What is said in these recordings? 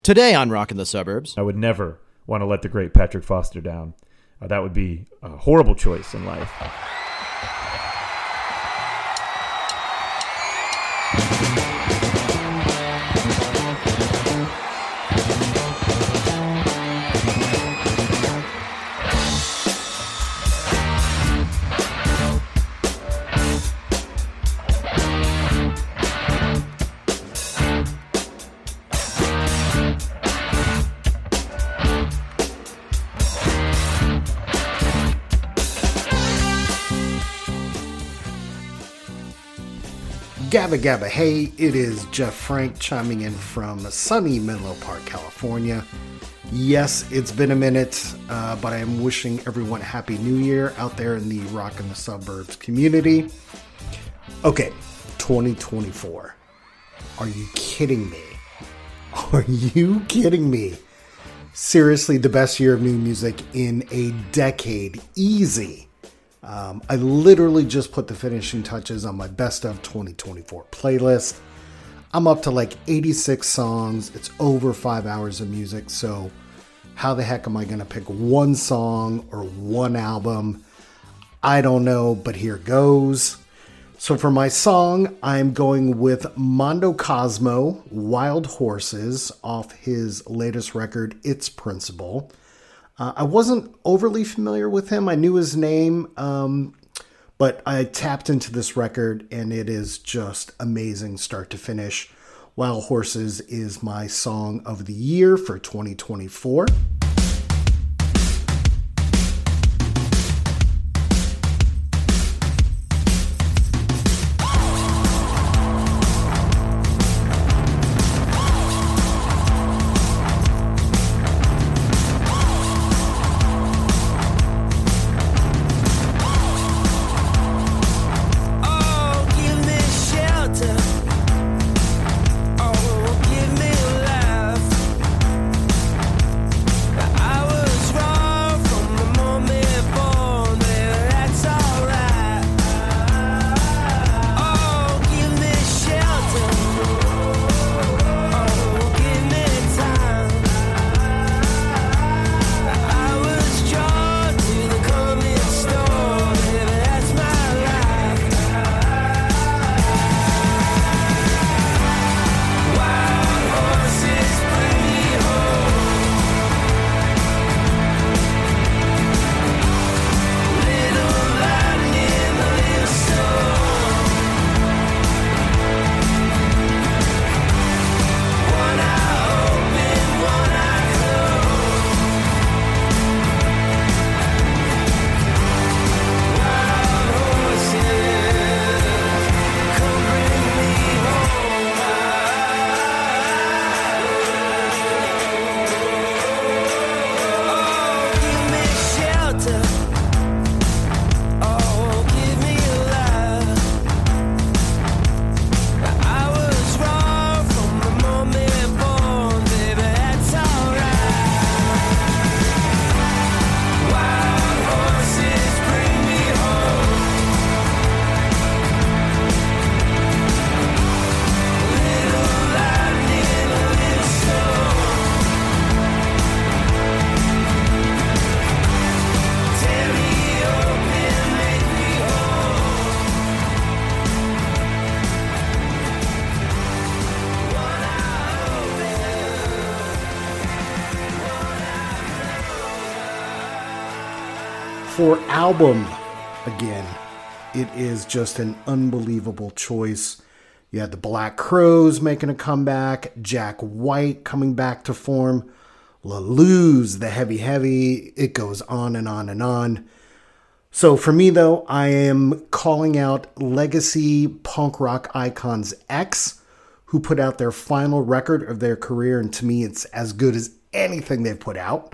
Today on Rockin' the Suburbs. I would never want to let the great Patrick Foster down. That would be a horrible choice in life. Gabba Gabba, hey, it is Jeff Frank chiming in from sunny Menlo Park, California. Yes, it's been a minute, but I am wishing everyone a Happy New Year out there in the Rockin' the Suburbs community. Okay, 2024. Are you kidding me? Are you kidding me? Seriously, the best year of new music in a decade. Easy. I literally just put the finishing touches on my best of 2024 playlist. I'm up to like 86 songs. It's over 5 hours of music. So how the heck am I going to pick one song or one album? I don't know, but here goes. So for my song, I'm going with Mondo Cosmo, Wild Horses, off his latest record, It's Principle. I wasn't overly familiar with him. I knew his name, but I tapped into this record, and it is just amazing start to finish. Wild Horses is my song of the year for 2024. For album, again, it is just an unbelievable choice. You had the Black Crowes making a comeback, Jack White coming back to form, La Luz, the Heavy, it goes on and on and on. So for me, though, I am calling out legacy punk rock icons X, who put out their final record of their career, and to me, it's as good as anything they've put out.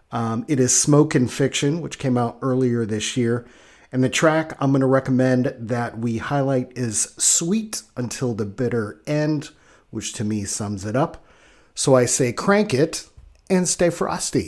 It is Smoke and Fiction, which came out earlier this year. And the track I'm going to recommend that we highlight is Sweet Until the Bitter End, which to me sums it up. So I say crank it and stay frosty.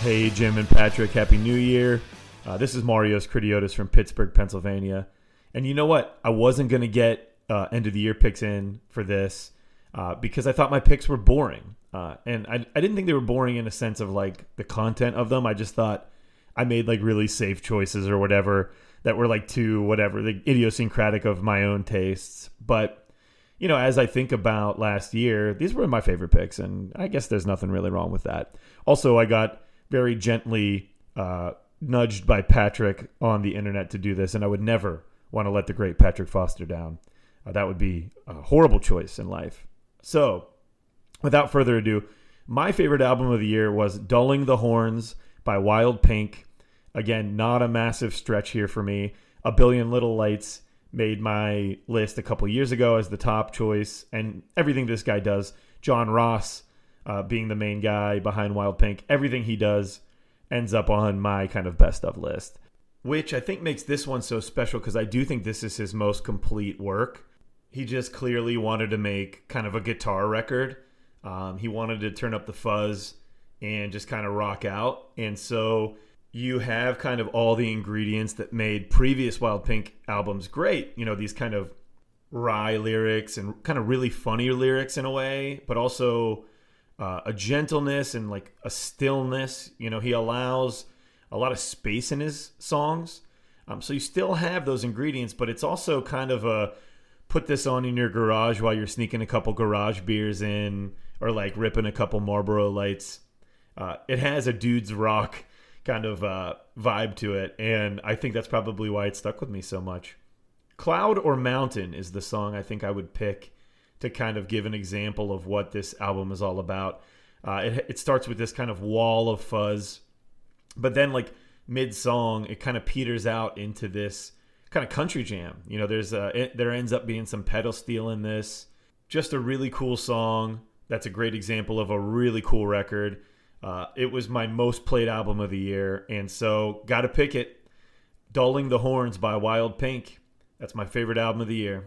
Hey, Jim and Patrick, Happy New Year. This is Marios Kritiotis from Pittsburgh, Pennsylvania. And you know what? I wasn't going to get end of the year picks in for this because I thought my picks were boring. And I didn't think they were boring in a sense of like the content of them. I just thought I made like really safe choices or whatever that were like too whatever, the idiosyncratic of my own tastes. But, you know, as I think about last year, these were my favorite picks. And I guess there's nothing really wrong with that. Also, I got very gently nudged by Patrick on the internet to do this, and I would never want to let the great Patrick Foster down. That would be a horrible choice in life. So, without further ado, my favorite album of the year was Dulling the Horns by Wild Pink. Again, not a massive stretch here for me. A Billion Little Lights made my list a couple years ago as the top choice, and everything this guy does, John Ross being the main guy behind Wild Pink, everything he does ends up on my kind of best of list, which I think makes this one so special because I do think this is his most complete work. He just clearly wanted to make kind of a guitar record. He wanted to turn up the fuzz and just kind of rock out. And so you have kind of all the ingredients that made previous Wild Pink albums great. You know, these kind of wry lyrics and kind of really funny lyrics in a way, but also a gentleness and like a stillness. You know, he allows a lot of space in his songs. So you still have those ingredients, but it's also kind of a put this on in your garage while you're sneaking a couple garage beers in or like ripping a couple Marlboro Lights. It has a dude's rock kind of vibe to it, and I think that's probably why it stuck with me so much. Cloud or Mountain is the song I think I would pick to kind of give an example of what this album is all about. It starts with this kind of wall of fuzz, but then like mid-song, it kind of peters out into this kind of country jam. You know, there ends up being some pedal steel in this. Just a really cool song. That's a great example of a really cool record. It was my most played album of the year, and so got to pick it. Dulling the Horns by Wild Pink. That's my favorite album of the year.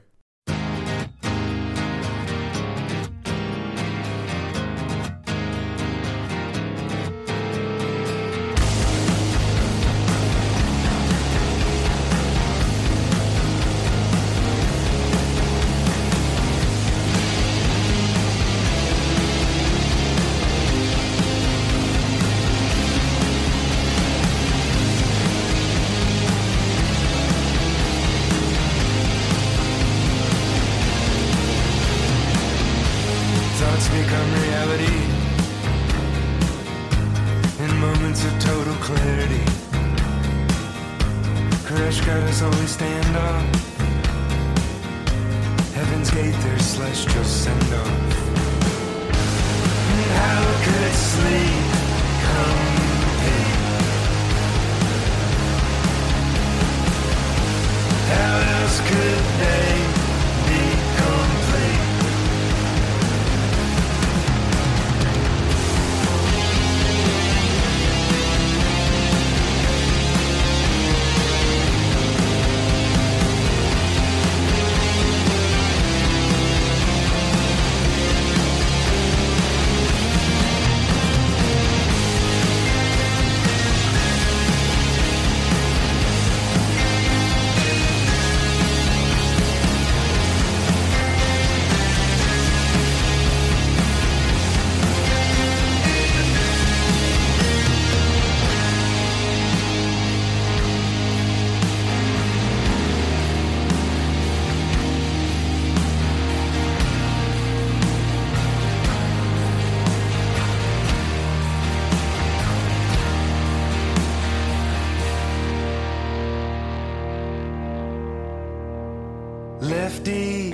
Lefty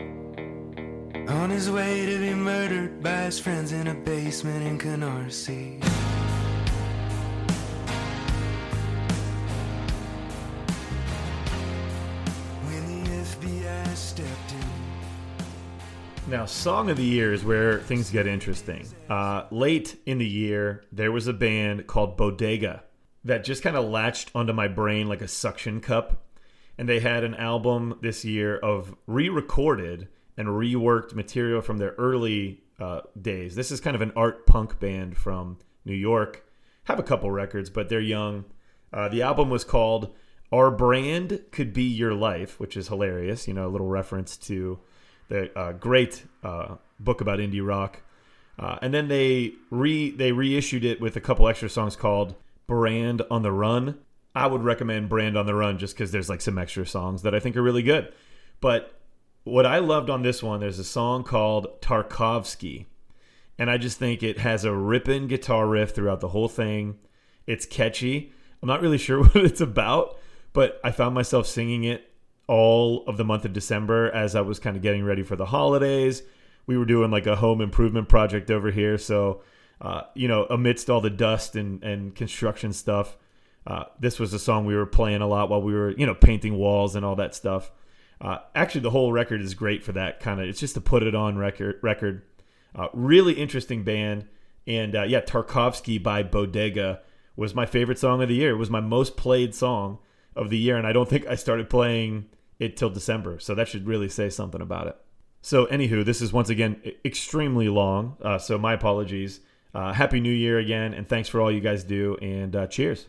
on his way to be murdered by his friends in a basement in Canarsie. When the FBI stepped in. Now, Song of the Year is where things get interesting. Late in the year, there was a band called Bodega that just kind of latched onto my brain like a suction cup. And they had an album this year of re-recorded and reworked material from their early days. This is kind of an art punk band from New York. have a couple records, but they're young. The album was called Our Brand Could Be Your Life, which is hilarious. A little reference to the great book about indie rock. And then they reissued it with a couple extra songs called Brand on the Run. I would recommend Brand on the Run just because there's like some extra songs that I think are really good. But what I loved on this one, there's a song called Tarkovsky. And I just think it has a ripping guitar riff throughout the whole thing. It's catchy. I'm not really sure what it's about, but I found myself singing it all of the month of December as I was kind of getting ready for the holidays. We were doing like a home improvement project over here. So, amidst all the dust and construction stuff, this was a song we were playing a lot while we were, painting walls and all that stuff. Actually, the whole record is great for that kind of, it's just a put it on record. Really interesting band. And Tarkovsky by Bodega was my favorite song of the year. It was my most played song of the year. And I don't think I started playing it till December. So that should really say something about it. So anywho, this is once again extremely long. So my apologies. Happy New Year again. And thanks for all you guys do. And cheers.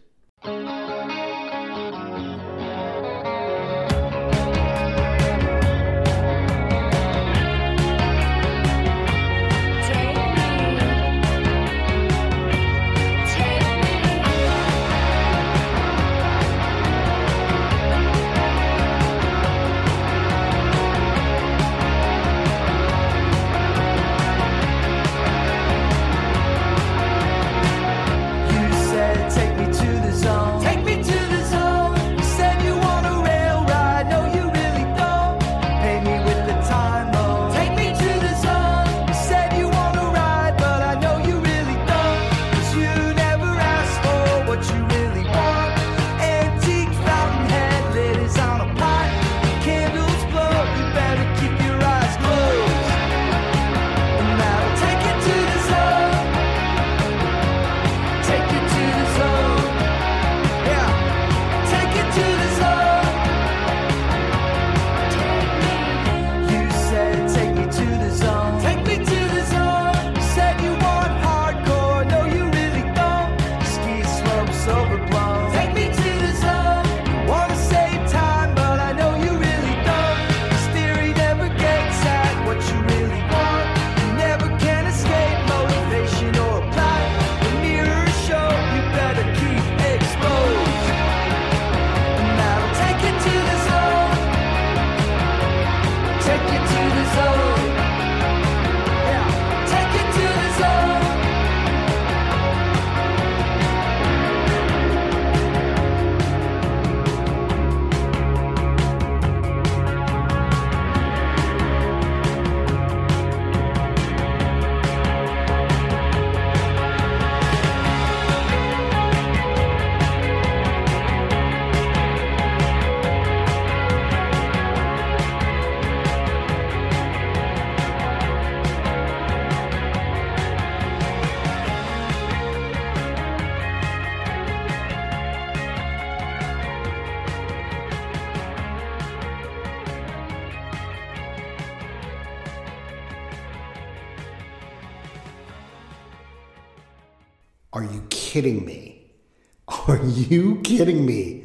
Are you kidding me? Are you kidding me?